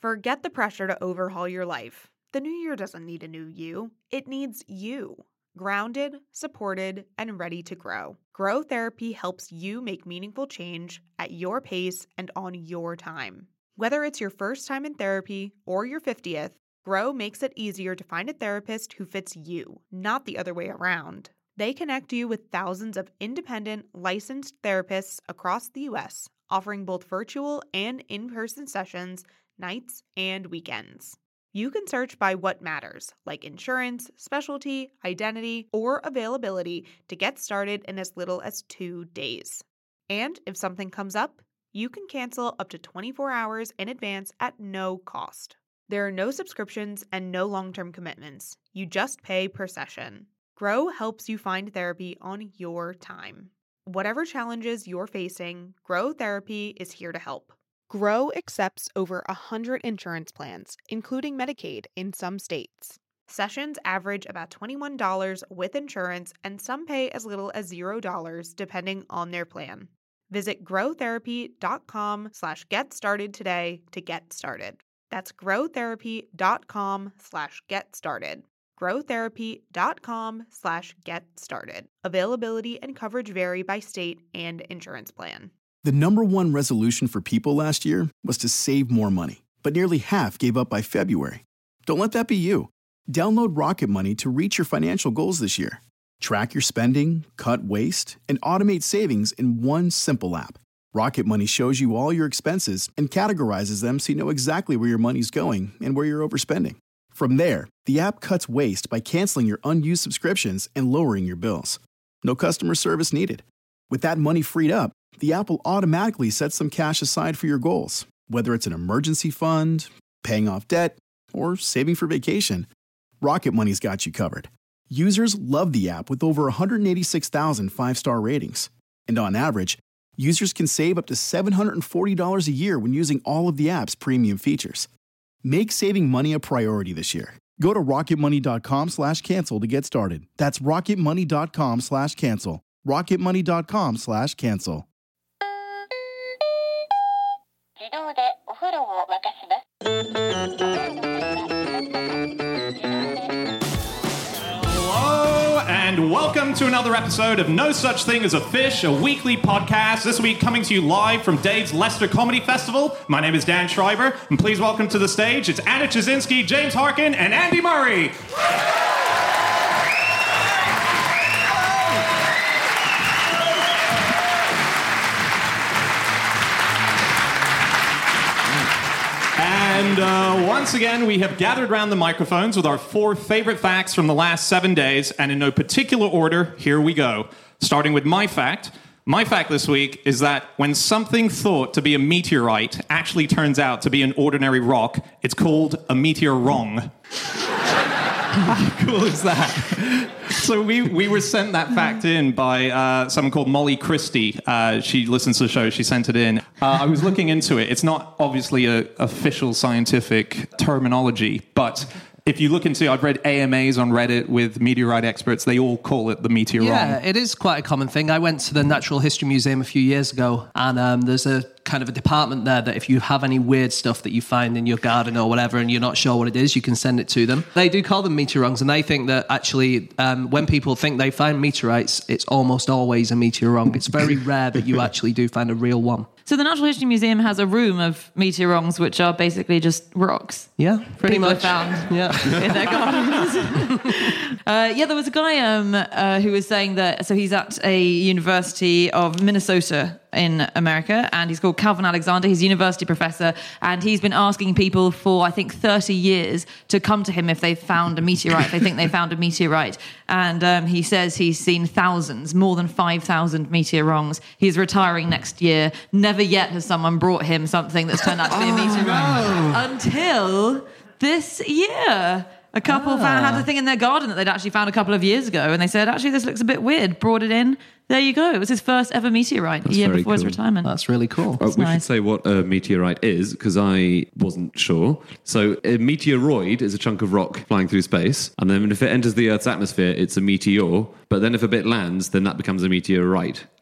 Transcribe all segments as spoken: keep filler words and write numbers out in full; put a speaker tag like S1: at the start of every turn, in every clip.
S1: Forget the pressure to overhaul your life. The new year doesn't need a new you. It needs you. Grounded, supported, and ready to grow. Grow Therapy helps you make meaningful change at your pace and on your time. Whether it's your first time in therapy or your fiftieth, Grow makes it easier to find a therapist who fits you, not the other way around. They connect you with thousands of independent, licensed therapists across the U S, offering both virtual and in-person sessions, nights and weekends. You can search by what matters, like insurance, specialty, identity, or availability to get started in as little as two days. And if something comes up, you can cancel up to twenty-four hours in advance at no cost. There are no subscriptions and no long-term commitments. You just pay per session. Grow helps you find therapy on your time. Whatever challenges you're facing, Grow Therapy is here to help. Grow accepts over one hundred insurance plans, including Medicaid in some states. Sessions average about twenty-one dollars with insurance, and some pay as little as zero dollars depending on their plan. Visit growtherapy.com slash get started today to get started. That's growtherapy.com slash get started. growtherapy.com slash get started. Availability and coverage vary by state and insurance plan.
S2: The number one resolution for people last year was to save more money, but nearly half gave up by February. Don't let that be you. Download Rocket Money to reach your financial goals this year. Track your spending, cut waste, and automate savings in one simple app. Rocket Money shows you all your expenses and categorizes them so you know exactly where your money's going and where you're overspending. From there, the app cuts waste by canceling your unused subscriptions and lowering your bills. No customer service needed. With that money freed up, the app will automatically set some cash aside for your goals, whether it's an emergency fund, paying off debt, or saving for vacation. Rocket Money's got you covered. Users love the app with over one hundred eighty-six thousand five-star ratings. And on average, users can save up to seven hundred forty dollars a year when using all of the app's premium features. Make saving money a priority this year. Go to rocketmoney.com slash cancel to get started. That's rocketmoney.com slash cancel. rocketmoney.com slash cancel.
S3: Hello and welcome to another episode of No Such Thing as a Fish, a weekly podcast. This week coming to you live from Dave's Leicester Comedy Festival. My name is Dan Schreiber, and please welcome to the stage, it's Anna Chazinski, James Harkin, and Andy Murray. And uh, once again, we have gathered around the microphones with our four favorite facts from the last seven days, and in no particular order, here we go. Starting with my fact. My fact this week is that when something thought to be a meteorite actually turns out to be an ordinary rock, it's called a meteor-wrong. How cool is that? So we, we were sent that fact in by uh, someone called Molly Christie. Uh, she listens to the show. She sent it in. Uh, I was looking into it. It's not obviously a official scientific terminology, but if you look into, I've read A M As on Reddit with meteorite experts. They all call it the meteor wrong.
S4: Yeah, it is quite a common thing. I went to the Natural History Museum a few years ago, and um, there's a kind of a department there that if you have any weird stuff that you find in your garden or whatever and you're not sure what it is, you can send it to them. They do call them meteorons, and they think that actually um, when people think they find meteorites, it's almost always a meteorong. It's very rare that you actually do find a real one.
S5: So the Natural History Museum has a room of meteorongs, which are basically just rocks.
S4: Yeah, pretty
S5: People
S4: much.
S5: Found
S4: yeah.
S5: in their gardens. uh, yeah, there was a guy um, uh, who was saying that, so he's at a University of Minnesota in America, and he's called Calvin Alexander. He's a university professor, and he's been asking people for, I think, thirty years to come to him if they've found a meteorite, if they think they found a meteorite. And um, he says he's seen thousands, more than five thousand meteorongs. He's retiring next year. Never yet has someone brought him something that's turned out to be a meteorite.
S4: No.
S5: Until this year. A couple
S4: ah.
S5: found, had a thing in their garden that they'd actually found a couple of years ago, and they said, actually, this looks a bit weird. Brought it in. There you go. It was his first ever meteorite
S6: That's
S5: a year
S6: very
S5: before his
S6: cool.
S5: retirement.
S4: That's really cool.
S6: Uh, we
S5: nice.
S6: should say what a meteorite is, because I wasn't sure. So a meteoroid is a chunk of rock flying through space, and then if it enters the Earth's atmosphere, it's a meteor. But then if a bit lands, then that becomes a meteorite.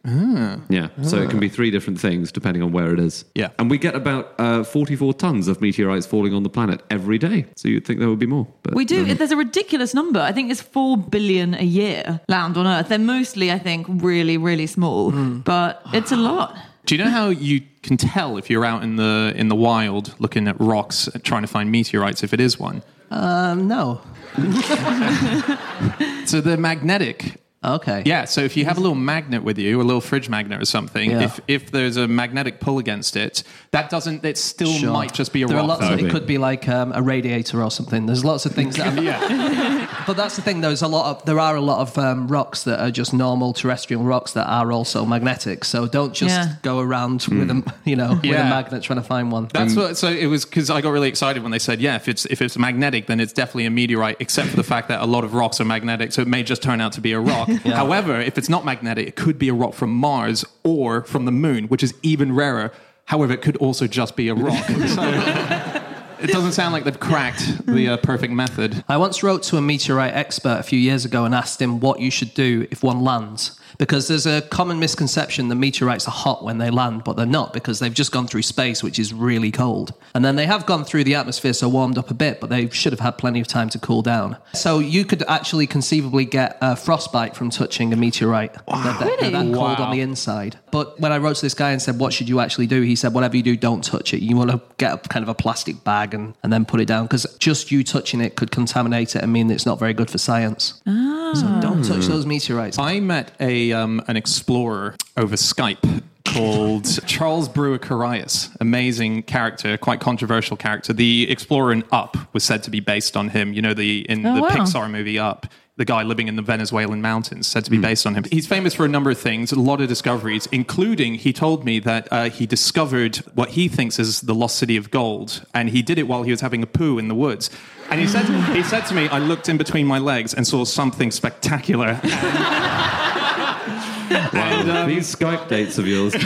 S6: Yeah, so it can be three different things depending on where it is.
S3: Yeah.
S6: And we get about uh, forty-four tons of meteorites falling on the planet every day. So you'd think there would be more. But
S5: We do.
S6: no.
S5: There's a ridiculous number. I think it's four billion a year land on Earth. They're mostly, I think, really, really small, but it's a lot.
S3: Do you know how you can tell if you're out in the in the wild looking at rocks trying to find meteorites if it is one?
S4: Um, no.
S3: So they're magnetic.
S4: Okay.
S3: Yeah, so if you have a little magnet with you, a little fridge magnet or something,
S4: Yeah.
S3: if if there's a magnetic pull against it, that doesn't, it still
S4: Sure.
S3: might just be a
S4: there
S3: rock.
S4: Are lots
S3: though.
S4: of, it could be like um, a radiator or something. There's lots of things that.
S3: Yeah.
S4: But that's the thing. There's a lot of there are a lot of um, rocks that are just normal terrestrial rocks that are also magnetic. So don't just
S5: Yeah.
S4: go around with a you know with
S3: Yeah.
S4: a magnet trying to find one.
S3: That's what. So it was because I got really excited when they said, "Yeah, if it's if it's magnetic, then it's definitely a meteorite." Except for the fact that a lot of rocks are magnetic, so it may just turn out to be a rock. However, if it's not magnetic, it could be a rock from Mars or from the Moon, which is even rarer. However, it could also just be a rock. So it doesn't sound like they've cracked the uh, perfect method.
S4: I once wrote to a meteorite expert a few years ago and asked him what you should do if one lands. Because there's a common misconception that meteorites are hot when they land, but they're not because they've just gone through space, which is really cold. And then they have gone through the atmosphere, so warmed up a bit, but they should have had plenty of time to cool down. So you could actually conceivably get a frostbite from touching a meteorite. Wow. They're, they're, they're that cold
S3: Wow.
S4: on the inside. But when I wrote to this guy and said, what should you actually do? He said, whatever you do, don't touch it. You want to get a kind of a plastic bag and, and then put it down because just you touching it could contaminate it and mean it's not very good for science. So don't touch those meteorites.
S3: I met a um, an explorer over Skype called Charles Brewer Carias. Amazing character, quite controversial character. The explorer in Up was said to be based on him. You know, the in
S5: Oh,
S3: the
S5: wow.
S3: Pixar movie Up. The guy living in the Venezuelan mountains, said to be based on him. He's famous for a number of things, a lot of discoveries, including he told me that uh, he discovered what he thinks is the lost city of gold, and he did it while he was having a poo in the woods. And he said, he said to me, I looked in between my legs and saw something spectacular.
S6: And, um, these Skype dates of yours.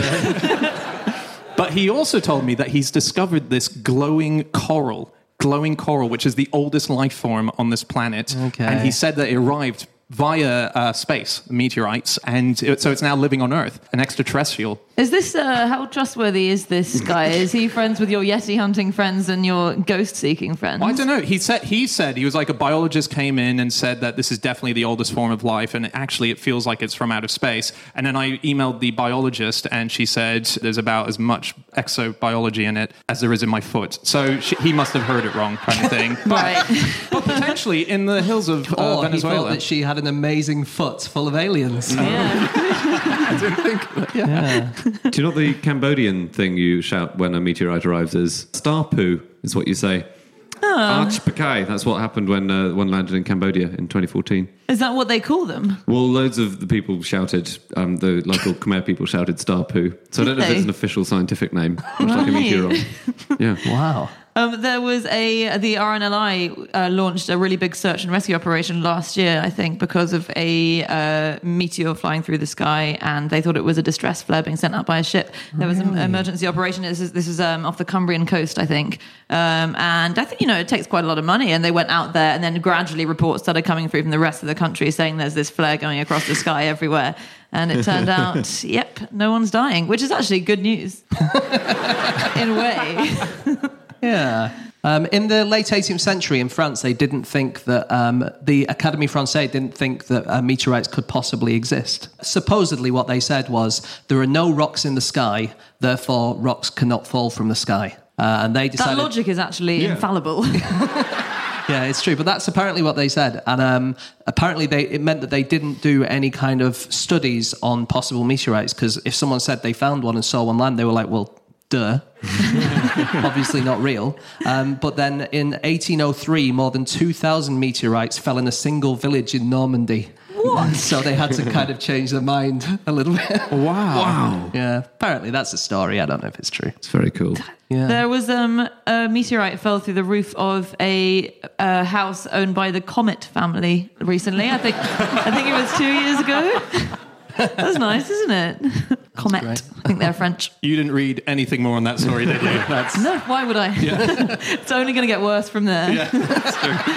S3: But he also told me that he's discovered this glowing coral. Glowing coral, which is the oldest life form on this planet.
S4: Okay.
S3: And he said that it arrived via uh, space, meteorites, and it, so it's now living on Earth, an extraterrestrial.
S5: Is this, uh, how trustworthy is this guy? Is he friends with your Yeti hunting friends and your ghost seeking friends?
S3: Well, I don't know. He said he said he was like a biologist came in and said that this is definitely the oldest form of life, and actually it feels like it's from outer space. And then I emailed the biologist, and she said there's about as much exobiology in it as there is in my foot. So she, he must have heard it wrong, kind of thing. But,
S5: Right.
S3: but potentially in the hills of uh,
S4: Or he thought
S3: Venezuela.
S4: that she had an amazing foot full of aliens.
S5: Yeah.
S4: Yeah.
S6: Do you know what the Cambodian thing you shout when a meteorite arrives is? Star poo is what you say. Arch Pakai. That's what happened when uh, one landed in Cambodia in twenty fourteen.
S5: Is that what they call them?
S6: Well, loads of the people shouted, um, the local Khmer people shouted star poo. So I don't know if
S5: Did
S6: it's an
S5: they?
S6: official scientific name, much like a
S5: Right.
S6: meteorite. Yeah.
S4: Wow.
S5: Um, there was a the R N L I uh, launched a really big search and rescue operation last year, I think, because of a uh, meteor flying through the sky, and they thought it was a distress flare being sent out by a ship. There was an emergency operation. This is this is um, off the Cumbrian coast, I think, um, and I think you know it takes quite a lot of money. And they went out there, and then gradually reports started coming through from the rest of the country saying there's this flare going across the sky everywhere. And it turned out, yep, no one's dying, which is actually good news in a way.
S4: Yeah. Um, in the late eighteenth century in France, they didn't think that um, the Académie Française didn't think that uh, meteorites could possibly exist. Supposedly, what they said was there are no rocks in the sky, therefore rocks cannot fall from the sky. Uh, and they
S5: That
S4: decided.
S5: logic is actually infallible.
S4: Yeah, it's true, but that's apparently what they said, and um, apparently they, it meant that they didn't do any kind of studies on possible meteorites because if someone said they found one and saw one land, they were like, well. Duh. Obviously not real. Um, but then in eighteen oh three, more than two thousand meteorites fell in a single village in Normandy. What? So they had to kind of change their mind a little bit.
S3: Wow.
S6: Wow.
S4: Yeah, apparently that's a story. I don't know if it's true.
S6: It's very cool.
S4: Yeah.
S5: There was um, a meteorite fell through the roof of a, a house owned by the Comet family recently. I think I think it was two years ago. That's nice, isn't it? Comet.
S4: great.
S5: I think they're French.
S3: You didn't read anything more on that story, did you? That's
S5: No, why would I? It's only going to get worse from there.
S3: yeah, that's true.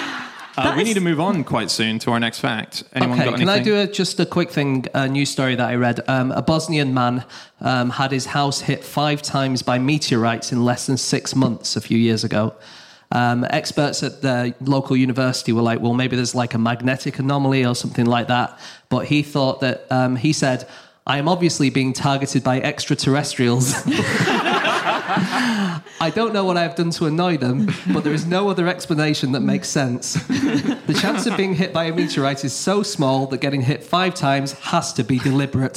S3: Uh, we need to move on quite soon to our next fact. Anyone
S4: okay,
S3: got
S4: can
S3: anything?
S4: I do a, just a quick thing, a news story that I read? Um, a Bosnian man um, had his house hit five times by meteorites in less than six months a few years ago. Um, experts at the local university were like, well, maybe there's like a magnetic anomaly or something like that. But he thought that, um, he said, I am obviously being targeted by extraterrestrials. I don't know what I've done to annoy them, but there is no other explanation that makes sense. The chance of being hit by a meteorite is so small that getting hit five times has to be deliberate.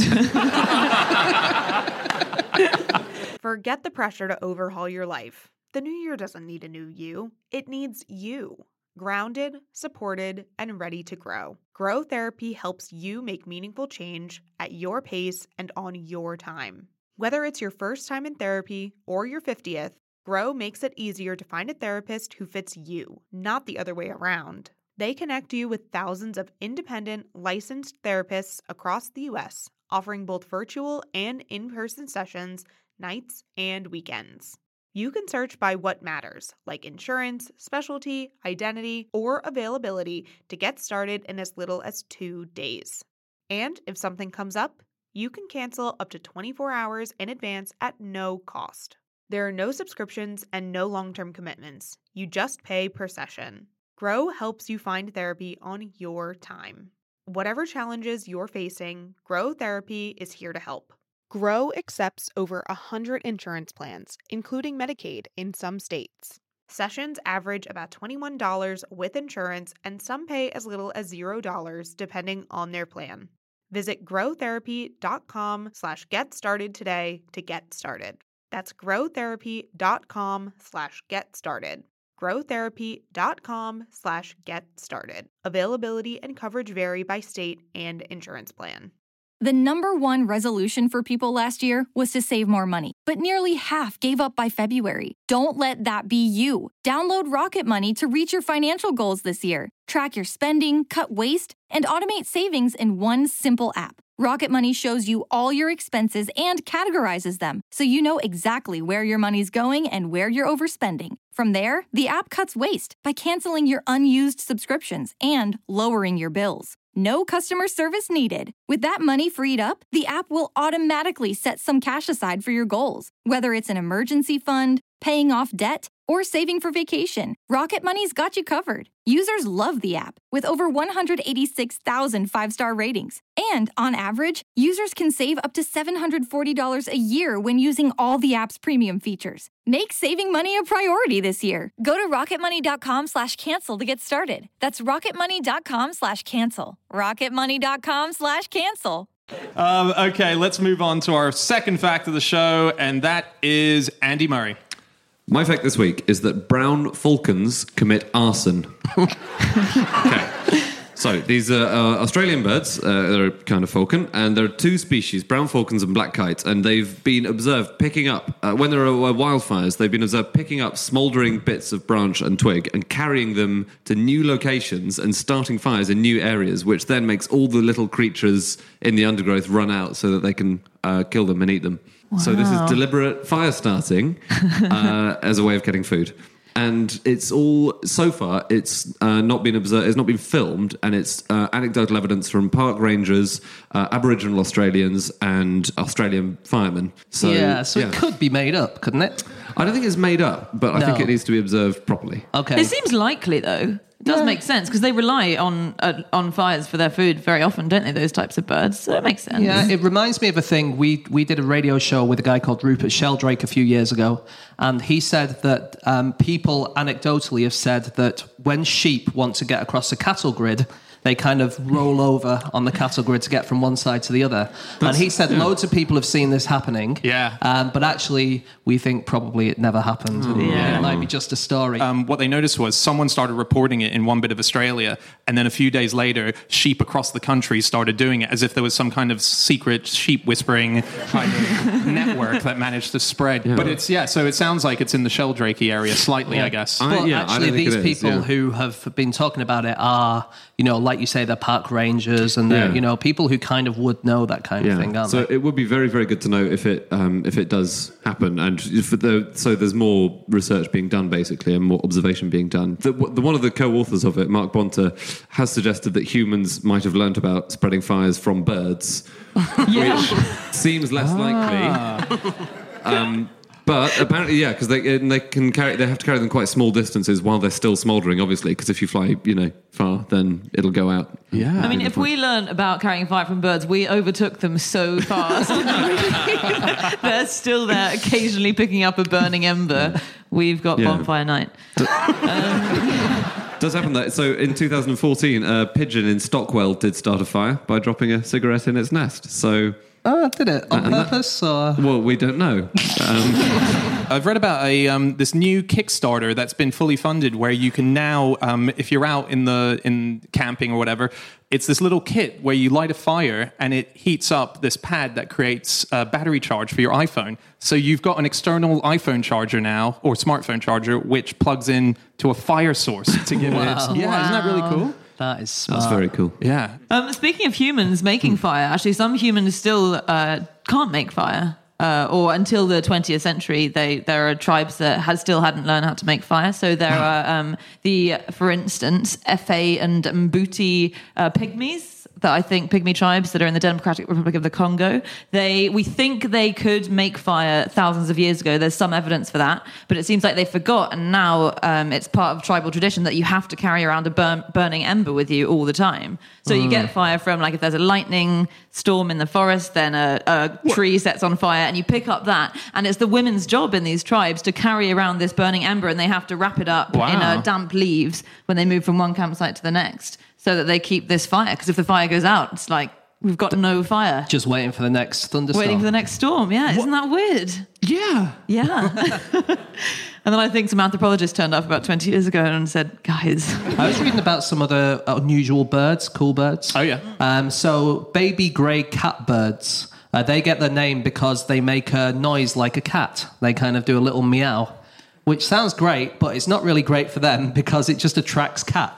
S1: Forget the pressure to overhaul your life. The new year doesn't need a new you. It needs you. Grounded, supported, and ready to grow. Grow Therapy helps you make meaningful change at your pace and on your time. Whether it's your first time in therapy or your fiftieth, Grow makes it easier to find a therapist who fits you, not the other way around. They connect you with thousands of independent, licensed therapists across the U S, offering both virtual and in-person sessions, nights and weekends. You can search by what matters, like insurance, specialty, identity, or availability to get started in as little as two days. And if something comes up, you can cancel up to twenty-four hours in advance at no cost. There are no subscriptions and no long-term commitments. You just pay per session. Grow helps you find therapy on your time. Whatever challenges you're facing, Grow Therapy is here to help. Grow accepts over one hundred insurance plans, including Medicaid in some states. Sessions average about twenty-one dollars with insurance, and some pay as little as zero dollars depending on their plan. Visit growtherapy.com slash get started today to get started. That's growtherapy.com slash get started. growtherapy.com slash get started. Availability and coverage vary by state and insurance plan.
S7: The number one resolution for people last year was to save more money, but nearly half gave up by February. Don't let that be you. Download Rocket Money to reach your financial goals this year. Track your spending, cut waste, and automate savings in one simple app. Rocket Money shows you all your expenses and categorizes them, so you know exactly where your money's going and where you're overspending. From there, the app cuts waste by canceling your unused subscriptions and lowering your bills. No customer service needed. With that money freed up, the app will automatically set some cash aside for your goals. Whether it's an emergency fund, paying off debt, or saving for vacation, Rocket Money's got you covered. Users love the app, with over one hundred eighty-six thousand five-star ratings. And on average, users can save up to seven hundred forty dollars a year when using all the app's premium features. Make saving money a priority this year. Go to rocketmoney.com slash cancel to get started. That's rocketmoney.com slash cancel. rocketmoney.com slash cancel.
S3: Um, okay, let's move on to our second fact of the show, and that is Andy Murray.
S6: My fact this week is that brown falcons commit arson. Okay. So these are uh, Australian birds. Uh, they're a kind of falcon, and there are two species, brown falcons and black kites, and they've been observed picking up, uh, when there are uh, wildfires, they've been observed picking up smouldering bits of branch and twig and carrying them to new locations and starting fires in new areas, which then makes all the little creatures in the undergrowth run out so that they can uh, kill them and eat them. Wow. So this is deliberate fire starting uh, as a way of getting food. And it's all, so far, it's uh, not been observed, it's not been filmed, and it's uh, anecdotal evidence from park rangers, uh, Aboriginal Australians, and Australian firemen. So,
S4: yeah, so
S6: yeah.
S4: It could be made up, couldn't it?
S6: I don't think it's made up, but I
S4: No.
S6: think it needs to be observed properly.
S4: Okay.
S5: It seems likely, though. It does
S4: Yeah.
S5: make sense because they rely on uh, on fires for their food very often, don't they? Those types of birds, so it makes sense.
S4: Yeah, it reminds me of a thing. We we did a radio show with a guy called Rupert Sheldrake a few years ago, and he said that um, people anecdotally have said that when sheep want to get across a cattle grid, they kind of roll over on the cattle grid to get from one side to the other. And he said loads of people have seen this happening.
S3: Yeah.
S4: Um, but actually, we think probably it never happened. And
S5: Yeah.
S4: It might be just a story.
S3: Um, what they noticed was someone started reporting it in one bit of Australia, and then a few days later, sheep across the country started doing it as if there was some kind of secret sheep whispering kind of network that managed to spread.
S6: Yeah.
S3: But it's, yeah, so it sounds like it's in the Sheldrake area slightly, I guess.
S6: I-
S4: But
S6: yeah, I
S4: actually,
S6: don't think
S4: these
S6: it is,
S4: people
S6: yeah.
S4: who have been talking about it are, you know, like like you say, they're park rangers and they're,
S6: Yeah.
S4: you know, people who kind of would know that kind of thing, aren't
S6: so
S4: they?
S6: it would be very, very good to know if it um, if it does happen, and if the, so there's more research being done, basically, and more observation being done. The, the, one of the co-authors of it, Mark Bonter, has suggested that humans might have learnt about spreading fires from birds, which seems less likely. Um, But apparently, yeah, because they they can carry they have to carry them quite small distances while they're still smouldering. Obviously, because if you fly, you know, far, then it'll go out.
S3: Yeah.
S5: I mean, if we learn about carrying fire from birds, we overtook them so fast. They're still there, occasionally picking up a burning ember. We've got
S6: Yeah.
S5: bonfire night.
S6: Does happen that so in two thousand fourteen, a pigeon in Stockwell did start a fire by dropping a cigarette in its nest. So.
S4: Oh, did it? On
S6: And that-
S4: purpose? Or?
S6: Well, we don't know. Um,
S3: I've read about a um, this new Kickstarter that's been fully funded, where you can now, um, if you're out in the in camping or whatever, it's this little kit where you light a fire and it heats up this pad that creates a battery charge for your iPhone. So you've got an external iPhone charger now, or smartphone charger, which plugs in to a fire source to give
S4: Wow.
S3: it. Yeah, isn't that really cool?
S4: That is smart.
S6: that's very cool.
S3: Yeah.
S5: Um, speaking of humans making fire, actually, some humans still uh, can't make fire. Uh, or until the twentieth century, they there are tribes that had still hadn't learned how to make fire. So there are um, the, for instance, Efe and Mbuti uh, pygmies. That I think pygmy tribes that are in the Democratic Republic of the Congo. They we think they could make fire thousands of years ago. There's some evidence for that, but it seems like they forgot, and now um, it's part of tribal tradition that you have to carry around a burn, burning ember with you all the time. So you get fire from, like, if there's a lightning storm in the forest, then a, a tree sets on fire, and you pick up that, and it's the women's job in these tribes to carry around this burning ember, and they have to wrap it up
S3: Wow.
S5: in uh, damp leaves when they move from one campsite to the next, so that they keep this fire. Because if the fire goes out, it's like we've got no fire.
S4: Just waiting for the next thunderstorm.
S5: Waiting for the next storm. Yeah, isn't that weird?
S3: Yeah.
S5: Yeah. And then I think some anthropologists turned up about twenty years ago and said, guys.
S4: I was reading about some other unusual birds, cool birds.
S3: Oh, yeah.
S4: Um, so baby grey catbirds, uh, they get their name because they make a noise like a cat. They kind of do a little meow, which sounds great, but it's not really great for them because it just attracts cats.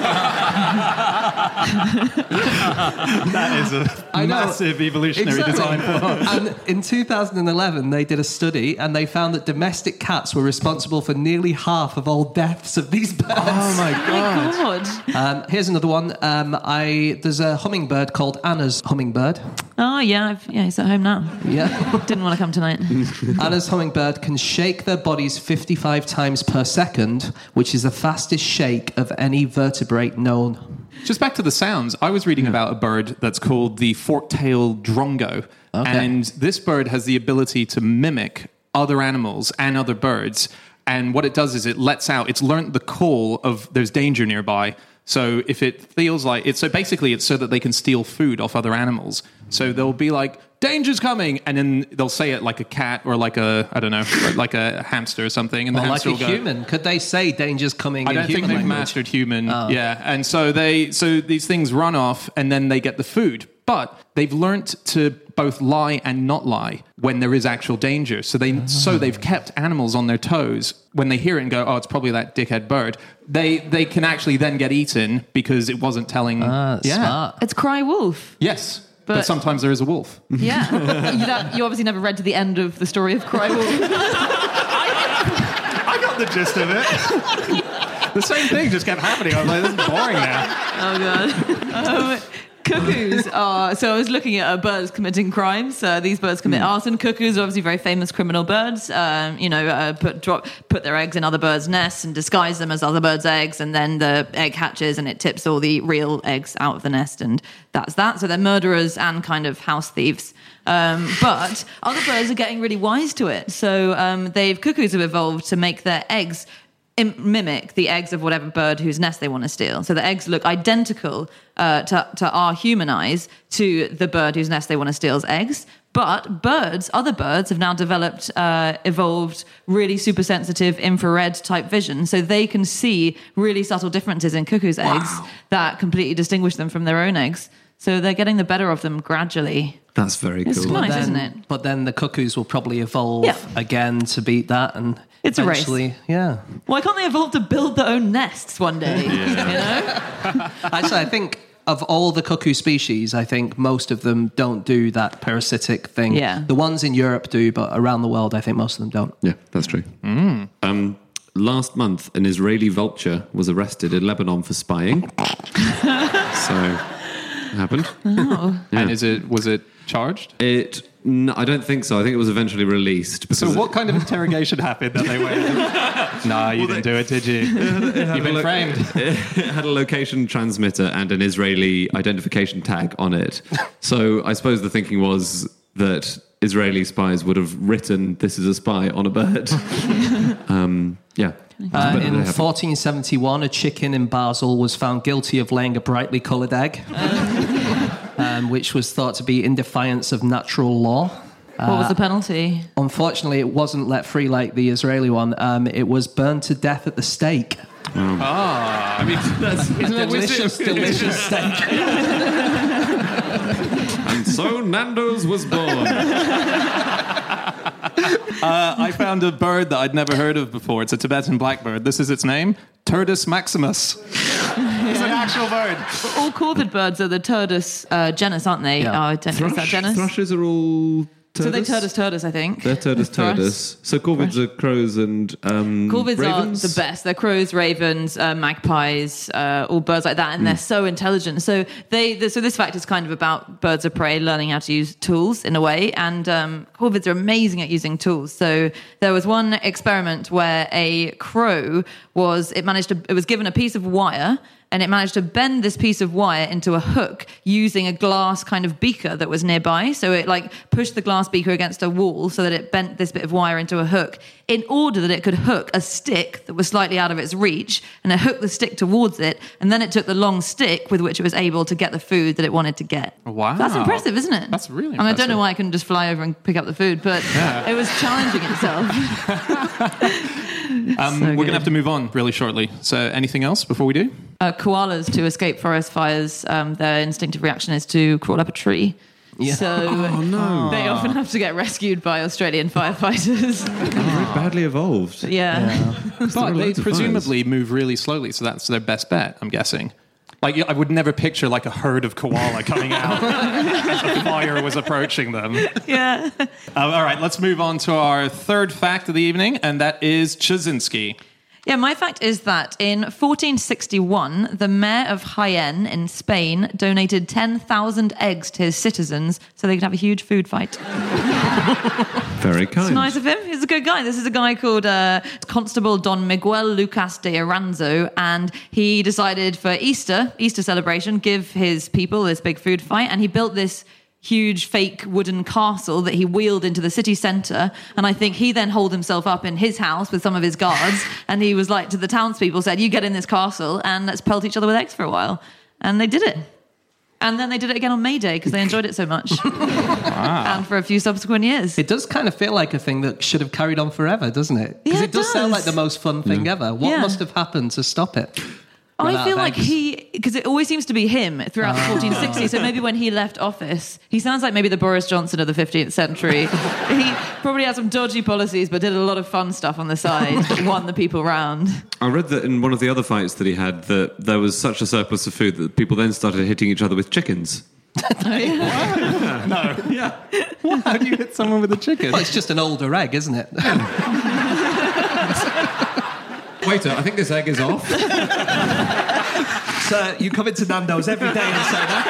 S3: That is a
S4: I know.
S3: massive evolutionary
S4: Exactly.
S3: design flaw.
S4: And in two thousand eleven, they did a study and they found that domestic cats were responsible for nearly half of all deaths of these birds.
S3: Oh my god.
S5: God.
S4: Um, here's another one. Um, I there's a hummingbird called Anna's hummingbird.
S5: Oh, yeah. I've, yeah, he's at home now.
S4: Yeah.
S5: Didn't want to come tonight.
S4: Anna's hummingbird can shake their bodies fifty-five times per second, which is the fastest shake of any vertebrate known.
S3: Just back to the sounds, I was reading about a bird that's called the fork-tailed drongo.
S4: Okay.
S3: And this bird has the ability to mimic other animals and other birds. And what it does is it lets out, it's learnt the call of there's danger nearby. So if it feels like, it's so basically it's so that they can steal food off other animals. So they'll be like, danger's coming, and then they'll say it like a cat or like a, I don't know, like a hamster or something. And the
S4: Or like
S3: hamster
S4: a
S3: will go,
S4: human. Could they say danger's coming
S3: I
S4: in
S3: don't think
S4: human
S3: they've
S4: language?
S3: mastered human.
S4: Oh.
S3: Yeah, and so they so these things run off, and then they get the food. But they've learnt to both lie and not lie when there is actual danger. So they so they've kept animals on their toes when they hear it and go, oh, it's probably that dickhead bird. They they can actually then get eaten because it wasn't telling.
S4: Ah,
S3: yeah.
S4: smart.
S5: It's Cry Wolf.
S3: Yes. But,
S5: But-
S3: sometimes there is a wolf.
S5: Yeah. you, that, you obviously never read to the end of the story of Cry Wolf.
S3: I got the gist of it. The same thing just kept happening. I was like, this is boring now.
S5: Oh, God. Um, cuckoos are... So I was looking at uh, birds committing crimes. Uh, these birds commit arson. Cuckoos are obviously very famous criminal birds. Um, you know, uh, put drop, put their eggs in other birds' nests and disguise them as other birds' eggs, and then the egg hatches and it tips all the real eggs out of the nest, and that's that. So they're murderers and kind of house thieves. Um, but other birds are getting really wise to it. So um, they've cuckoos have evolved to make their eggs im- mimic the eggs of whatever bird whose nest they want to steal. So the eggs look identical uh, to, to our human eyes to the bird whose nest they want to steal's eggs. But birds, other birds, have now developed, uh, evolved really super sensitive infrared type vision. So they can see really subtle differences in cuckoos' eggs that completely distinguish them from their own eggs. So they're getting the better of them gradually.
S6: That's very
S5: It's
S6: cool.
S5: nice,
S4: then,
S5: isn't it?
S4: But then the cuckoos will probably evolve
S5: Yeah.
S4: again to beat that, and
S5: It's a race.
S4: eventually, yeah.
S5: Why can't they evolve to build their own nests one day? You know?
S4: Actually, I think of all the cuckoo species, I think most of them don't do that parasitic thing.
S5: Yeah.
S4: The ones in Europe do, but around the world, I think most of them don't.
S6: Yeah, that's true.
S3: Mm.
S6: Um, last month, an Israeli vulture was arrested in Lebanon for spying. So, it happened.
S5: Oh.
S6: Yeah.
S3: And is it was it charged?
S6: It... No, I don't think so. I think it was eventually released.
S3: So what kind of interrogation happened that they went? No, you didn't do it, did you? You've been
S6: lo-
S3: framed.
S6: It had a location transmitter and an Israeli identification tag on it. So I suppose the thinking was that Israeli spies would have written, "This is a spy" on a bird. um, yeah.
S4: Uh, in fourteen seventy-one, a chicken in Basel was found guilty of laying a brightly coloured egg, um, which was thought to be in defiance of natural law.
S5: What was the penalty?
S4: Unfortunately, it wasn't let free like the Israeli one. Um, it was burned to death at the stake.
S3: Ah, I mean, that's
S4: A delicious, delicious steak.
S6: And so Nando's was born.
S3: Uh, I found a bird that I'd never heard of before. It's a Tibetan blackbird. This is its name, Turdus maximus. It's an actual bird.
S5: All corvid birds are the Turdus uh, genus, aren't they?
S4: Yeah.
S5: Oh, I don't know. Is that genus?
S6: Thrushes are all turdus?
S5: So they Turdus Turdus, I think.
S6: They're turdus
S5: Thrush.
S6: turdus. So corvids are crows and um,
S5: Corvids
S6: ravens?
S5: are the best. They're crows, ravens, uh, magpies, uh, all birds like that, and they're so intelligent. So they, the, so this fact is kind of about birds of prey learning how to use tools in a way, and um, corvids are amazing at using tools. So there was one experiment where a crow was it managed to it was given a piece of wire. And it managed to bend this piece of wire into a hook using a glass kind of beaker that was nearby. So it like pushed the glass beaker against a wall so that it bent this bit of wire into a hook in order that it could hook a stick that was slightly out of its reach, and it hooked the stick towards it. And then it took the long stick with which it was able to get the food that it wanted to get.
S3: Wow.
S5: That's impressive, isn't it?
S3: That's really
S5: I mean, I don't
S3: impressive.
S5: know why I couldn't just fly over and pick up the food, but
S3: Yeah.
S5: it was challenging itself.
S3: Um,
S5: So
S3: we're going
S5: good.
S3: to have to move on really shortly. So anything else before we do?
S5: Uh, koalas, to escape forest fires, um, their instinctive reaction is to crawl up a tree.
S4: Yeah.
S5: So they often have to get rescued by Australian firefighters.
S6: Very badly evolved.
S5: yeah.
S3: But they
S6: loads of
S3: presumably move really slowly, so that's their best bet, I'm guessing. Like, I would never picture like a herd of koala coming out as a fire was approaching them.
S5: Yeah.
S3: Um, all right, let's move on to our third fact of the evening, and that is Chrzynski.
S5: Yeah, my fact is that in fourteen sixty-one, the mayor of Jaén in Spain donated ten thousand eggs to his citizens so they could have a huge food fight.
S6: Very kind.
S5: It's nice of him. He's a good guy. This is a guy called uh, Constable Don Miguel Lucas de Aranzo, and he decided for Easter, Easter celebration, give his people this big food fight, and he built this huge fake wooden castle that he wheeled into the city centre. And I think he then holed himself up in his house with some of his guards, and he was like to the townspeople, said, "You get in this castle and let's pelt each other with eggs for a while." And they did it. And then they did it again on May Day because they enjoyed it so much. Wow. And for a few subsequent years.
S4: It does kind of feel like a thing that should have carried on forever, doesn't it? Because
S5: Yeah,
S4: it
S5: it
S4: does sound
S5: does.
S4: like the most fun thing ever. What
S5: Yeah.
S4: must have happened to stop it? Run
S5: I
S4: out
S5: feel
S4: of
S5: like
S4: eggs?
S5: he, because it always seems to be him throughout the fourteen sixties. So maybe when he left office, he sounds like maybe the Boris Johnson of the fifteenth century. He probably had some dodgy policies, but did a lot of fun stuff on the side that won the people round.
S6: I read that in one of the other fights that he had that there was such a surplus of food that people then started hitting each other with chickens.
S3: No. Yeah. How do you hit someone with a chicken?
S4: Well, it's just an older egg, isn't it?
S6: Waiter, I think this egg is off.
S4: So you come into Nando's every day and say that?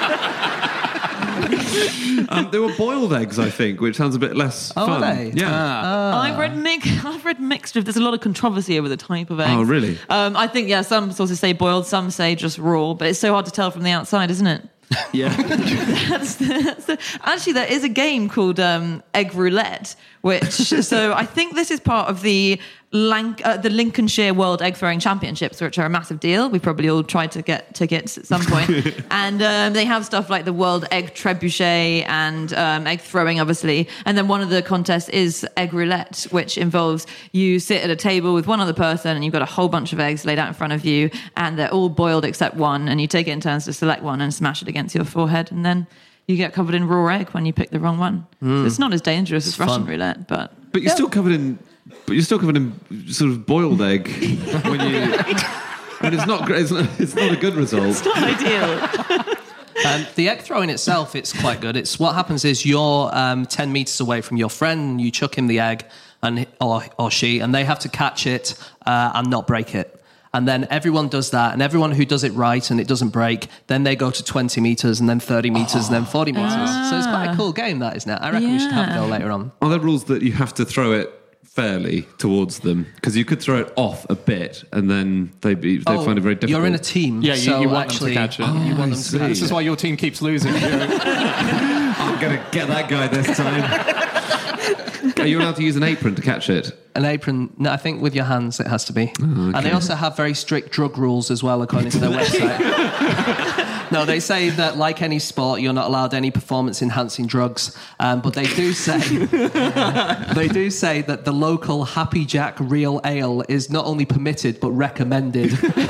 S6: Um, they were boiled eggs, I think, which sounds a bit less
S4: Oh,
S6: fun.
S4: are they?
S6: Yeah.
S5: I've read mix. I've read mixed. There's a lot of controversy over the type of eggs.
S6: Oh, really?
S5: Um, I think yeah. Some sources say boiled, some say just raw. But it's so hard to tell from the outside, isn't it?
S6: Yeah.
S5: That's the, that's the, actually, there is a game called um, Egg Roulette, which so I think this is part of the Lanc- uh, the Lincolnshire World Egg Throwing Championships, which are a massive deal. We probably all tried to get tickets at some point, and um, they have stuff like the World Egg Trebuchet and um, egg throwing, obviously. And then one of the contests is Egg Roulette, which involves you sit at a table with one other person, and you've got a whole bunch of eggs laid out in front of you, and they're all boiled except one, and you take it in turns to select one and smash it against your forehead, and then you get covered in raw egg when you pick the wrong one.
S6: Mm.
S5: So it's not as dangerous as Russian
S4: fun.
S5: roulette, but
S6: But you're still covered in. But you're still covered in sort of boiled egg when you. I mean, it's not great. It's not, it's not a good result.
S5: It's not ideal.
S4: Um, the egg throwing itself, it's quite good. It's what happens is you're um, ten meters away from your friend, you chuck him the egg, and or or she, and they have to catch it uh, and not break it. And then everyone does that, and everyone who does it right and it doesn't break, then they go to twenty meters, and then thirty meters, oh. and then forty meters. Ah. So it's quite a cool game, that, isn't it? I reckon yeah. we should have a go later on.
S6: Are there rules that you have to throw it fairly towards them? Because you could throw it off a bit and then they'd, be, they'd oh, find it very difficult.
S4: You're in a team.
S3: Yeah, you,
S4: so
S3: you want
S4: actually,
S3: them to catch it.
S6: Oh,
S3: you want them
S6: see.
S3: to, this is why your team keeps losing.
S6: I'm going to get that guy this time. Are you allowed to use an apron to catch it?
S4: An apron, no, I think with your hands it has to be.
S6: Oh, okay.
S4: And they also have very strict drug rules as well, according to their website. No, they say that like any sport, you're not allowed any performance-enhancing drugs. Um, but they do say they do say that the local Happy Jack Real Ale is not only permitted but recommended.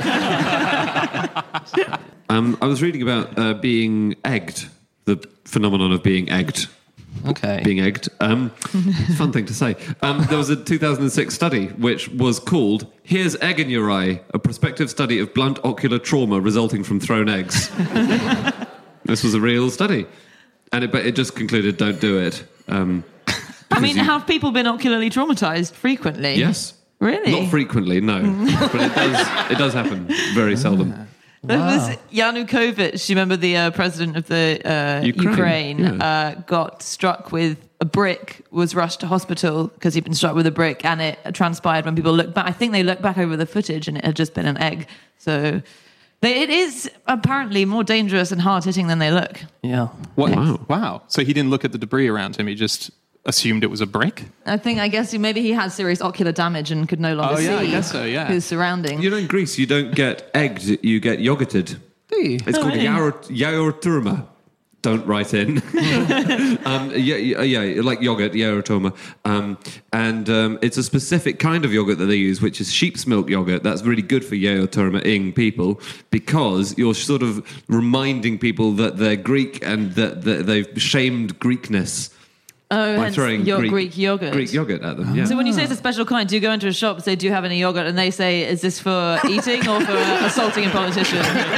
S6: um, I was reading about uh, being egged, the phenomenon of being egged.
S4: Okay.
S6: Being egged. Um, fun thing to say. Um, there was a two thousand six study which was called Here's Egg in Your Eye, a prospective study of blunt ocular trauma resulting from thrown eggs. This was a real study. And it, but it just concluded, don't do it. Um,
S5: I mean,
S6: you,
S5: have people been ocularly traumatized frequently?
S6: Yes.
S5: Really?
S6: Not frequently, no. But it does, it does happen very seldom.
S5: There
S4: Wow.
S5: was Yanukovych, you remember the uh, president of the uh, Ukraine,
S6: Ukraine yeah.
S5: uh, got struck with a brick, was rushed to hospital because he'd been struck with a brick, and it transpired when people looked back. I think they looked back over the footage and it had just been an egg. So they, it is apparently more dangerous and hard-hitting than they look.
S4: Yeah.
S3: What?
S6: Wow.
S3: Wow. So he didn't look at the debris around him. He just assumed it was a brick?
S5: I think, I guess maybe he had serious ocular damage and could no longer
S3: oh, yeah,
S5: see
S3: I guess so, yeah.
S5: his surroundings.
S6: You know, in Greece, you don't get egged, you get yogurted.
S4: Do you?
S6: It's
S5: Oh,
S6: called
S5: really?
S6: yaourturma. Don't write in. um, yeah, yeah, yeah, like yogurt, yaourturma. Um, and um, it's a specific kind of yogurt that they use, which is sheep's milk yogurt. That's really good for yaourturma-ing people because you're sort of reminding people that they're Greek and that, that they've shamed Greekness.
S5: Oh,
S6: by
S5: hence
S6: throwing
S5: your
S6: Greek,
S5: Greek yogurt.
S6: Greek yogurt at them, yeah.
S5: So when you say it's a special kind, do you go into a shop and say, do you have any yogurt? And they say, is this for eating or for assaulting a politician?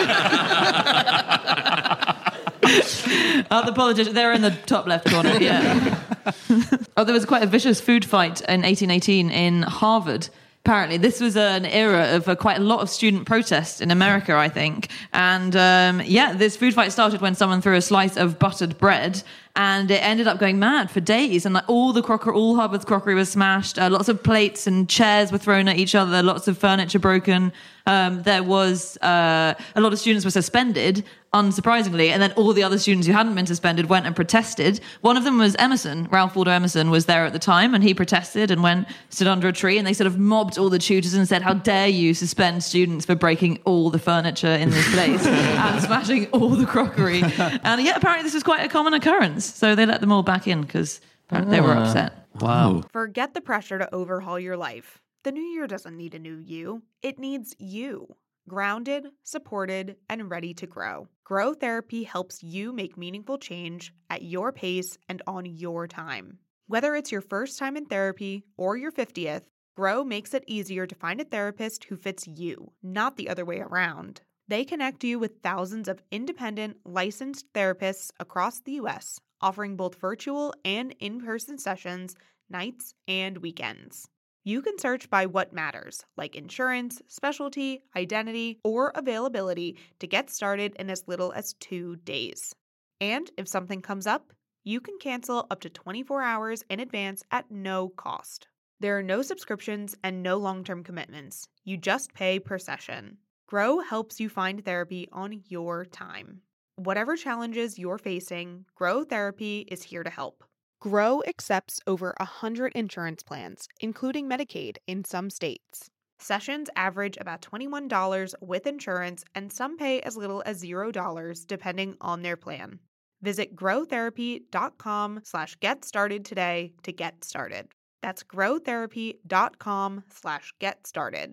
S5: Oh, the politician, they're in the top left corner, yeah. Oh, there was quite a vicious food fight in eighteen eighteen in Harvard. Apparently, this was an era of uh, quite a lot of student protest in America, I think. And um, yeah, this food fight started when someone threw a slice of buttered bread, and it ended up going mad for days. And like all the crockery, all Harvard's crockery was smashed. Uh, lots of plates and chairs were thrown at each other. Lots of furniture broken. Um, there was uh, a lot of students were suspended, unsurprisingly, and then all the other students who hadn't been suspended went and protested. One of them was Emerson. Ralph Waldo Emerson was there at the time, and he protested and went, stood under a tree, and they sort of mobbed all the tutors and said, how dare you suspend students for breaking all the furniture in this place and smashing all the crockery. And yeah, apparently this was quite a common occurrence. So they let them all back in because they were upset.
S4: Wow.
S1: Forget the pressure to overhaul your life. The new year doesn't need a new you. It needs you. Grounded, supported, and ready to grow. Grow Therapy helps you make meaningful change at your pace and on your time. Whether it's your first time in therapy or your fiftieth, Grow makes it easier to find a therapist who fits you, not the other way around. They connect you with thousands of independent, licensed therapists across the U S, offering both virtual and in-person sessions, nights and weekends. You can search by what matters, like insurance, specialty, identity, or availability to get started in as little as two days. And if something comes up, you can cancel up to twenty-four hours in advance at no cost. There are no subscriptions and no long-term commitments. You just pay per session. Grow helps you find therapy on your time. Whatever challenges you're facing, Grow Therapy is here to help. Grow accepts over one hundred insurance plans, including Medicaid in some states. Sessions average about twenty-one dollars with insurance, and some pay as little as zero dollars depending on their plan. Visit growtherapy.com slash get started today to get started. That's growtherapy.com slash get started.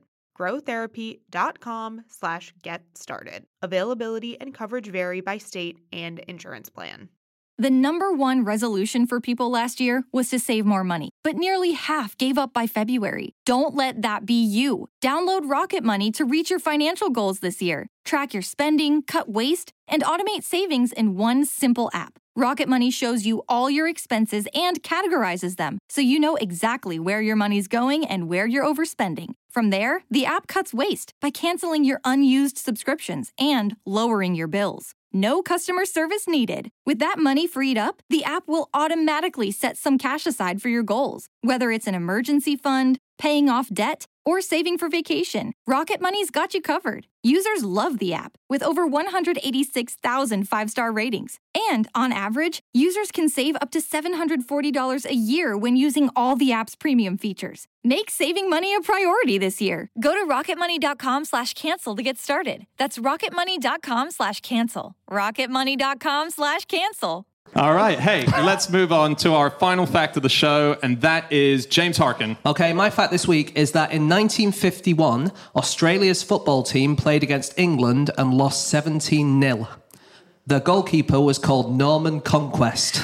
S1: growtherapy.com slash get started. Availability and coverage vary by state and insurance plan.
S7: The number one resolution for people last year was to save more money. but nearly half gave up by February. Don't let that be you. Download Rocket Money to reach your financial goals this year. Track your spending, cut waste, and automate savings in one simple app. Rocket Money shows you all your expenses and categorizes them, so you know exactly where your money's going and where you're overspending. From there, the app cuts waste by canceling your unused subscriptions and lowering your bills. No customer service needed. With that money freed up, the app will automatically set some cash aside for your goals, whether it's an emergency fund, paying off debt, or saving for vacation. Rocket Money's got you covered. Users love the app, with over one hundred eighty-six thousand five-star ratings. And on average, users can save up to seven hundred forty dollars a year when using all the app's premium features. Make saving money a priority this year. Go to rocketmoney.com slash cancel to get started. That's rocketmoney.com slash cancel. rocketmoney.com slash cancel.
S3: All right. Hey, let's move on to our final fact of the show, and that is James Harkin.
S4: Okay, my fact this week is that in nineteen fifty-one, Australia's football team played against England and lost seventeen nil. The goalkeeper was called Norman Conquest.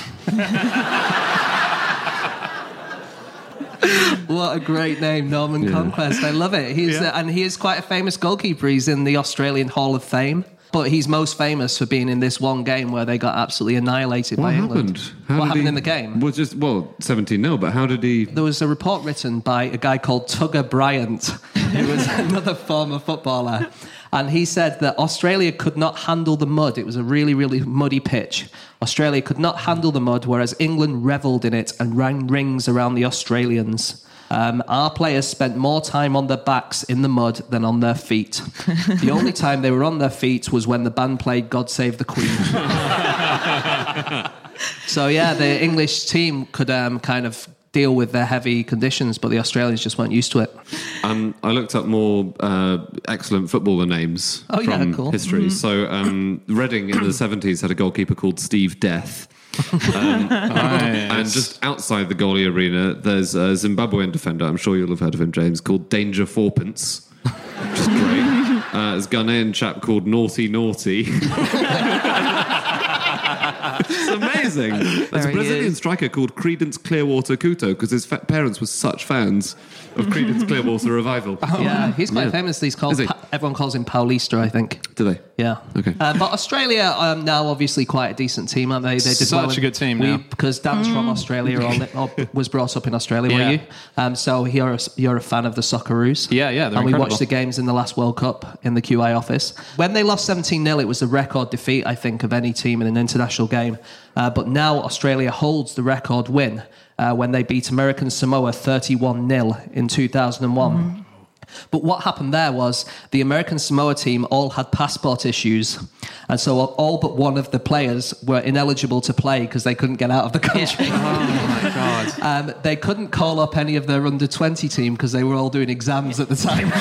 S4: What a great name, Norman yeah. Conquest. I love it. He's yeah. uh, and he is quite a famous goalkeeper. He's in the Australian Hall of Fame. But he's most famous for being in this one game where they got absolutely annihilated
S6: what
S4: by
S6: happened?
S4: England.
S6: How
S4: what happened
S6: he,
S4: in the game?
S6: Well, just well, seventeen nil. But how did he?
S4: There was a report written by a guy called Tugger Bryant, who was another former footballer, and he said that Australia could not handle the mud. It was a really, really muddy pitch. Australia could not handle the mud, whereas England revelled in it and ran rings around the Australians. Um, our players spent more time on their backs in the mud than on their feet. The only time they were on their feet was when the band played God Save the Queen. So, yeah, the English team could um, kind of deal with their heavy conditions, but the Australians just weren't used to it.
S6: Um, I looked up more uh, excellent footballer names
S4: oh,
S6: from
S4: yeah, cool.
S6: history. Mm-hmm. So um, Reading in the seventies had a goalkeeper called Steve Death. um, nice. And just outside the goalie arena, there's a Zimbabwean defender, I'm sure you'll have heard of him, James, called Danger Fourpence, which is great. Uh, there's a Ghanaian chap called Naughty Naughty. It's amazing. There's there a Brazilian striker called Credence Clearwater Couto because his fa- parents were such fans of Credence Clearwater Revival.
S4: Oh. Yeah, he's quite yeah. famous. He's called. He? Pa- everyone calls him Paulista, I think.
S6: Do they?
S4: Yeah.
S6: Okay.
S4: Uh, but Australia um, now obviously quite a decent team, aren't they? They did
S3: such
S4: well
S3: a good team
S4: we,
S3: now.
S4: Because Dan's mm. from Australia, or, or was brought up in Australia, yeah. were you? Um, so you're a, you're a fan of the Socceroos.
S3: Yeah, yeah.
S4: And
S3: incredible.
S4: we watched the games in the last World Cup in the Q I office. When they lost seventeen nil, it was a record defeat, I think, of any team in an international game. Uh, but now Australia holds the record win uh, when they beat American Samoa thirty-one nil in two thousand one. Mm-hmm. But what happened there was the American Samoa team all had passport issues. And so all but one of the players were ineligible to play because they couldn't get out of the country.
S3: Yeah. Oh, my God.
S4: Um, they couldn't call up any of their under twenty team because they were all doing exams at the time.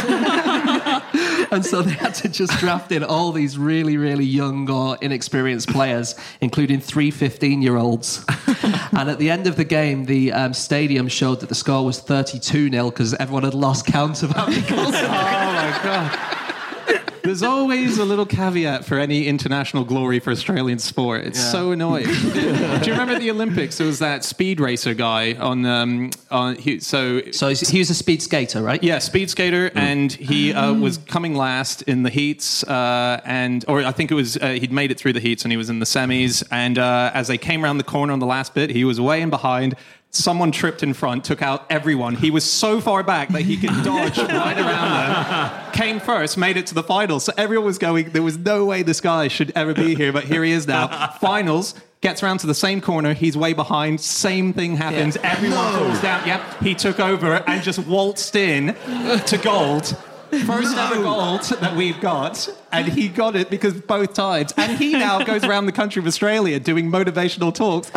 S4: And so they had to just draft in all these really, really young or inexperienced players, including three fifteen-year-olds. And at the end of the game, the um, stadium showed that the score was thirty-two nil because everyone had lost count of how many goals.
S3: Oh, my God. There's always a little caveat for any international glory for Australian sport. It's yeah. so annoying. Do you remember the Olympics? There was that speed racer guy on... Um, on he, so
S4: so he was a speed skater, right?
S3: Yeah, speed skater, mm. and he uh, was coming last in the heats, uh, and or I think it was uh, he'd made it through the heats, and he was in the semis, and uh, as they came around the corner on the last bit, he was way in behind. Someone tripped in front, took out everyone. He was so far back that he could dodge right around them. Came first, made it to the finals. So everyone was going, there was no way this guy should ever be here, but here he is now. Finals, gets around to the same corner. He's way behind. Same thing happens. Yeah. Everyone no. falls down. Yep, he took over and just waltzed in to gold. First no. ever gold that we've got, and he got it because both times. And he now goes around the country of Australia doing motivational talks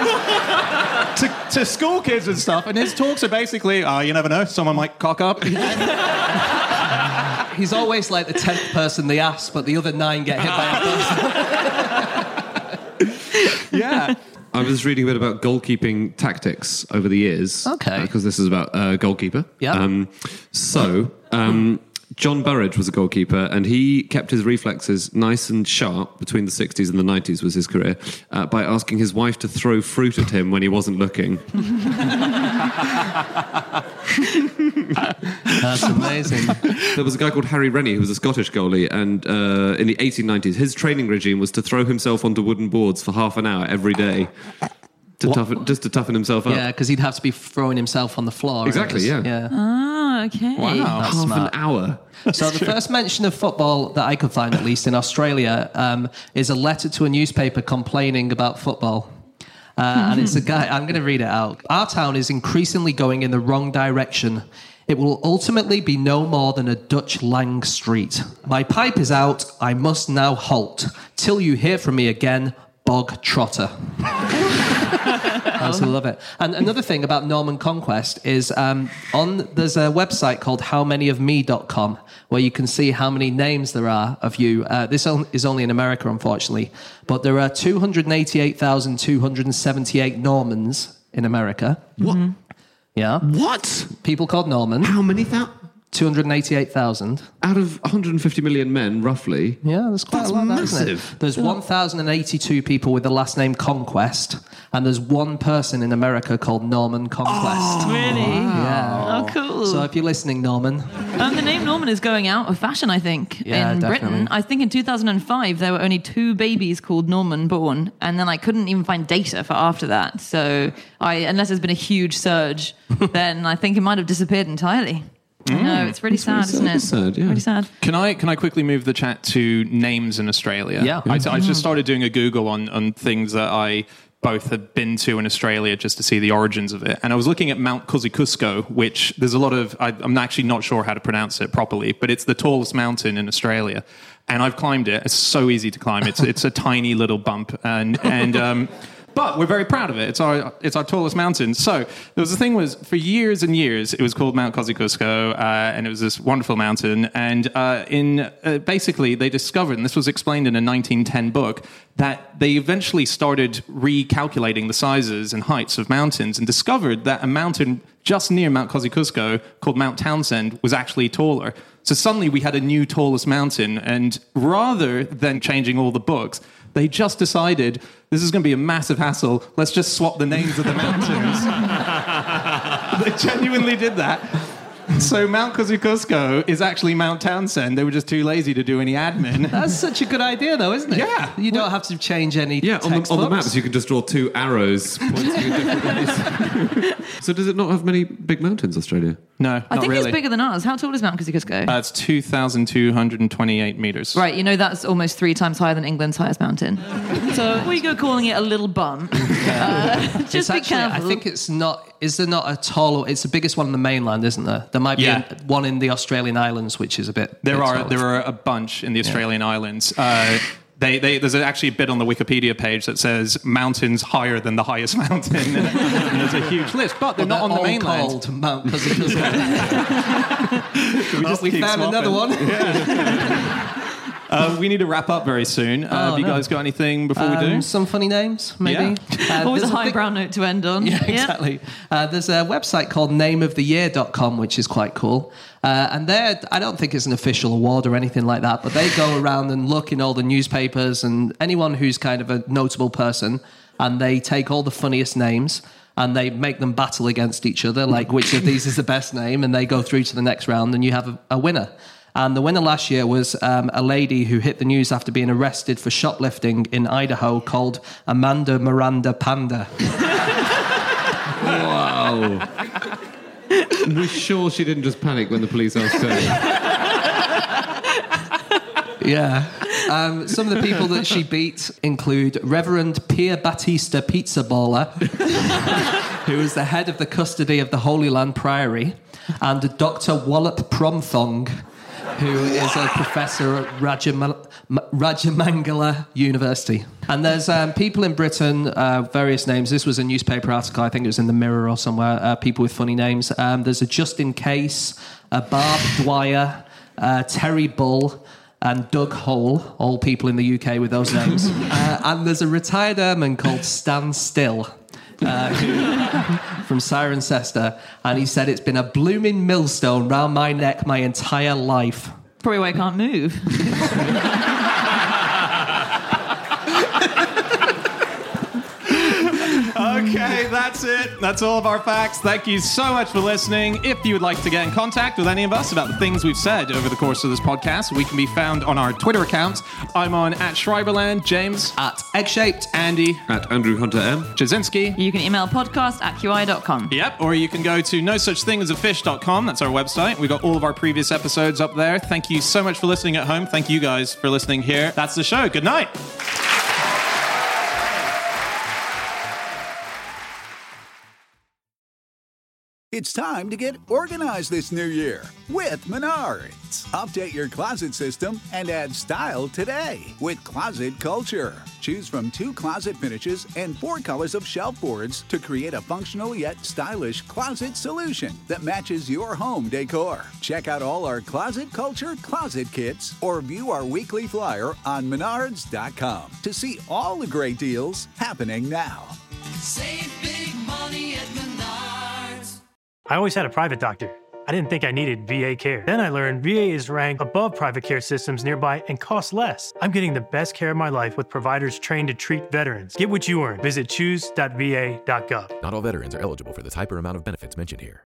S3: to, to school kids and stuff. And his talks are basically, oh, you never know, someone might cock up.
S4: He's always like the tenth person they ask, but the other nine get hit by a person.
S3: Yeah.
S6: I was reading a bit about goalkeeping tactics over the years.
S4: Okay.
S6: Because uh, this is about uh, goalkeeper.
S4: Yeah.
S6: Um, so, um, John Burridge was a goalkeeper, and he kept his reflexes nice and sharp between the sixties and the nineties was his career, uh, by asking his wife to throw fruit at him when he wasn't looking.
S4: That's amazing.
S6: There was a guy called Harry Rennie who was a Scottish goalie, and uh, in the eighteen nineties, his training regime was to throw himself onto wooden boards for half an hour every day. To toughen, just to toughen himself up.
S4: Yeah, because he'd have to be throwing himself on the floor.
S6: Exactly, yeah.
S4: yeah.
S5: Oh, okay.
S3: Wow.
S6: Half
S4: smart.
S6: an hour.
S4: So the first mention of football that I could find, at least in Australia, um, is a letter to a newspaper complaining about football. Uh, and it's a guy, I'm going to read it out. Our town is increasingly going in the wrong direction. It will ultimately be no more than a Dutch Lang Street. My pipe is out. I must now halt. Till you hear from me again, Bog Trotter. I also love it. And another thing about Norman Conquest is um, on there's a website called how many of me dot com where you can see how many names there are of you. Uh, this on, is only in America, unfortunately. But there are two hundred eighty-eight thousand two hundred seventy-eight Normans in America.
S6: What?
S4: Yeah.
S6: What?
S4: People called Norman.
S6: How many thou-
S4: two hundred eighty-eight thousand.
S6: Out of one hundred fifty million men, roughly.
S4: Yeah, there's quite
S6: That's
S4: a lot of that, isn't it?
S6: massive.
S4: There's one thousand eighty-two people with the last name Conquest, and there's one person in America called Norman Conquest.
S5: Really?
S4: Yeah.
S5: Oh, cool.
S4: So if you're listening, Norman.
S5: Um, the name Norman is going out of fashion, I think,
S4: Yeah,
S5: in
S4: definitely.
S5: Britain. I think in two thousand five there were only two babies called Norman born, and then I couldn't even find data for after that. So I, unless there's been a huge surge, then I think it might have disappeared entirely. Mm. No, it's really sad,
S6: really
S5: isn't
S6: sad.
S5: it?
S6: It's sad, yeah.
S5: Really sad.
S3: Can I can I quickly move the chat to names in Australia?
S4: Yeah.
S3: I, I just started doing a Google on, on things that I both had been to in Australia just to see the origins of it. And I was looking at Mount Kosciuszko, which there's a lot of, I, I'm actually not sure how to pronounce it properly, but it's the tallest mountain in Australia. And I've climbed it. It's so easy to climb. It's it's a tiny little bump. And, and um, but we're very proud of it. It's our it's our tallest mountain. So there was the thing was, for years and years, it was called Mount Kosciuszko, uh, and it was this wonderful mountain. And uh, in uh, basically, they discovered, and this was explained in a nineteen ten book, that they eventually started recalculating the sizes and heights of mountains and discovered that a mountain just near Mount Kosciuszko called Mount Townsend was actually taller. So suddenly we had a new tallest mountain, and rather than changing all the books, they just decided this is going to be a massive hassle. Let's just swap the names of the mountains. They genuinely did that. So Mount Kosciuszko is actually Mount Townsend. They were just too lazy to do any admin.
S4: That's such a good idea, though, isn't it?
S3: Yeah.
S4: You don't have to change any
S6: Yeah, on the, on the
S4: textbooks.
S6: maps you can just draw two arrows pointing in different ways. So does it not have many big mountains, Australia?
S3: No,
S5: I
S3: not
S5: think
S3: really.
S5: it's bigger than ours. How tall is Mount Kosciuszko?
S3: Uh, it's two thousand two hundred twenty-eight meters.
S5: Right, you know that's almost three times higher than England's highest mountain. So we go calling it a little bump. Uh, just
S4: It's
S5: be
S4: actually, I
S5: careful.
S4: think it's not. Is there not a tall? It's the biggest one on the mainland, isn't there? There might be
S3: Yeah.
S4: a, one in the Australian islands, which is a bit.
S3: There
S4: bit
S3: are
S4: taller.
S3: there are a bunch in the Australian islands. Uh, they, they, there's actually a bit on the Wikipedia page that says mountains higher than the highest mountain, and, and there's a huge list. But they're
S4: But
S3: not on the
S4: all
S3: mainland.
S4: called Mount Kosciuszko.
S3: We,
S4: Oh,
S3: just
S4: we
S3: keep
S4: found
S3: swapping.
S4: another one.
S3: Uh, we need to wrap up very soon. Uh,
S4: Oh,
S3: have you
S4: no.
S3: guys got anything before we do?
S4: Um, some funny names, maybe. Uh,
S5: Always a
S4: there's
S5: high
S4: big-
S5: brown note to end on.
S4: Yeah, exactly. Uh, there's a website called name of the year dot com, which is quite cool. Uh, and there, I don't think it's an official award or anything like that, but they go around and look in all the newspapers and anyone who's kind of a notable person, and they take all the funniest names and they make them battle against each other, like which of these is the best name, and they go through to the next round and you have a, a winner. And the winner last year was um, a lady who hit the news after being arrested for shoplifting in Idaho called Amanda Miranda Panda.
S6: Wow. We're sure she didn't just panic when the police asked her.
S4: Yeah. Um, some of the people that she beat include Reverend Pierre Batista Pizza Baller, who is the head of the custody of the Holy Land Priory, and Doctor Wallop Promthong, who is a professor at Rajama- M- Rajamangala University. And there's um, people in Britain, uh, various names. This was a newspaper article, I think it was in the Mirror or somewhere, uh, people with funny names. Um, there's a Justin Case, a Barb Dwyer, uh, Terry Bull, and Doug Hole, all people in the U K with those names. uh, and there's a retired airman called Stan Still, uh, who, from Cirencester, and he said, it's been a blooming millstone round my neck my entire life.
S5: Probably why I can't move.
S3: Uh, Okay, that's it. That's all of our facts. Thank you so much for listening. If you would like to get in contact with any of us about the things we've said over the course of this podcast, we can be found on our Twitter accounts. I'm on at Schreiberland, James
S4: At Eggshaped,
S3: Andy
S6: At Andrew Hunter M.
S3: Jasinski.
S5: You can email podcast at Q I dot com.
S3: Yep, or you can go to no such thing as a fish dot com. That's our website. We've got all of our previous episodes up there. Thank you so much for listening at home. Thank you guys for listening here. That's the show. Good night.
S8: It's time to get organized this new year with Menards. Update your closet system and add style today with Closet Culture. Choose from two closet finishes and four colors of shelf boards to create a functional yet stylish closet solution that matches your home decor. Check out all our Closet Culture closet kits or view our weekly flyer on menards dot com to see all the great deals happening now.
S9: Save big money at Menards.
S10: I always had a private doctor. I didn't think I needed V A care. Then I learned V A is ranked above private care systems nearby and costs less. I'm getting the best care of my life with providers trained to treat veterans. Get what you earn. Visit choose dot v a dot gov.
S11: Not all veterans are eligible for the type or amount of benefits mentioned here.